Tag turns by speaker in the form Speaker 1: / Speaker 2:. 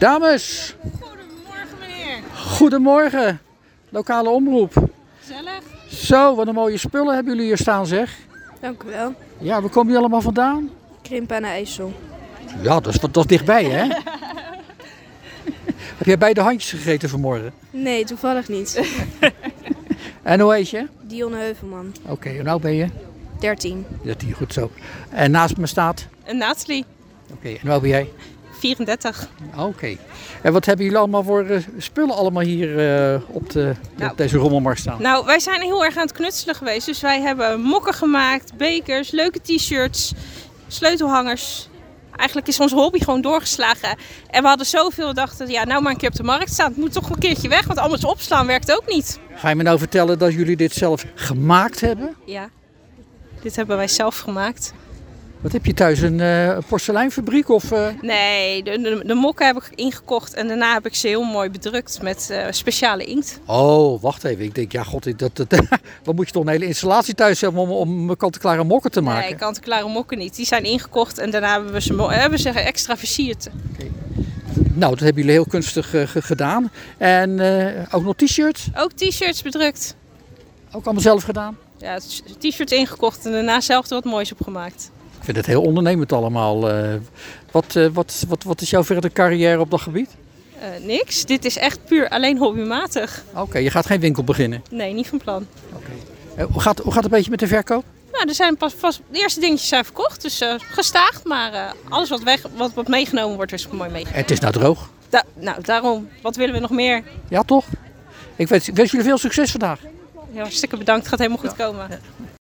Speaker 1: Dames,
Speaker 2: Goedemorgen meneer.
Speaker 1: goedemorgen. Lokale omroep.
Speaker 2: Gezellig.
Speaker 1: Zo, wat een mooie spullen hebben jullie hier staan zeg.
Speaker 3: Dank u wel.
Speaker 1: Ja, waar komen jullie allemaal vandaan?
Speaker 3: Krimpen aan de IJssel.
Speaker 1: Ja, dat is dichtbij hè. Heb jij beide handjes gegeten vanmorgen?
Speaker 3: Nee, toevallig niet.
Speaker 1: En hoe heet je?
Speaker 3: Dionne Heuvelman,
Speaker 1: Oké, en nou ben je?
Speaker 3: 13.
Speaker 1: 13, goed zo. En naast me staat?
Speaker 2: En Nathalie,
Speaker 1: Oké, en hoe ben jij?
Speaker 2: 34.
Speaker 1: Oké. En wat hebben jullie allemaal voor spullen allemaal hier op deze rommelmarkt staan?
Speaker 2: Nou, wij zijn heel erg aan het knutselen geweest. Dus wij hebben mokken gemaakt, bekers, leuke t-shirts, sleutelhangers. Eigenlijk is onze hobby gewoon doorgeslagen. En we hadden zoveel, we dachten, ja, nou maar een keer op de markt staan. Het moet toch een keertje weg, want anders opslaan werkt ook niet.
Speaker 1: Ga je me nou vertellen dat jullie dit zelf gemaakt hebben?
Speaker 2: Ja, dit hebben wij zelf gemaakt.
Speaker 1: Wat heb je thuis, een porseleinfabriek of...
Speaker 2: Nee, de mokken heb ik ingekocht en daarna heb ik ze heel mooi bedrukt met speciale inkt.
Speaker 1: Oh, wacht even. Ik denk, ja god, wat moet je toch een hele installatie thuis hebben om kant-en-klare mokken te maken?
Speaker 2: Nee, kant-en-klare mokken niet. Die zijn ingekocht en daarna hebben we ze extra versierd.
Speaker 1: Nou, dat hebben jullie heel kunstig gedaan. En ook nog t-shirts?
Speaker 2: Ook t-shirts bedrukt.
Speaker 1: Ook allemaal zelf gedaan?
Speaker 2: Ja, t-shirts ingekocht en daarna zelf er wat moois op gemaakt.
Speaker 1: Ik vind het heel ondernemend allemaal. Wat is jouw verdere carrière op dat gebied?
Speaker 2: Niks. Dit is echt puur alleen hobbymatig.
Speaker 1: Oké, je gaat geen winkel beginnen?
Speaker 2: Nee, niet van plan.
Speaker 1: Hoe gaat het een beetje met de verkoop?
Speaker 2: Nou, er zijn pas de eerste dingetjes zijn verkocht, dus gestaagd. Maar alles wat meegenomen wordt, is mooi meegenomen.
Speaker 1: Het is nou droog.
Speaker 2: Nou, daarom. Wat willen we nog meer?
Speaker 1: Ja, toch? Ik wens jullie veel succes vandaag.
Speaker 2: Ja, hartstikke bedankt. Het gaat helemaal goed komen.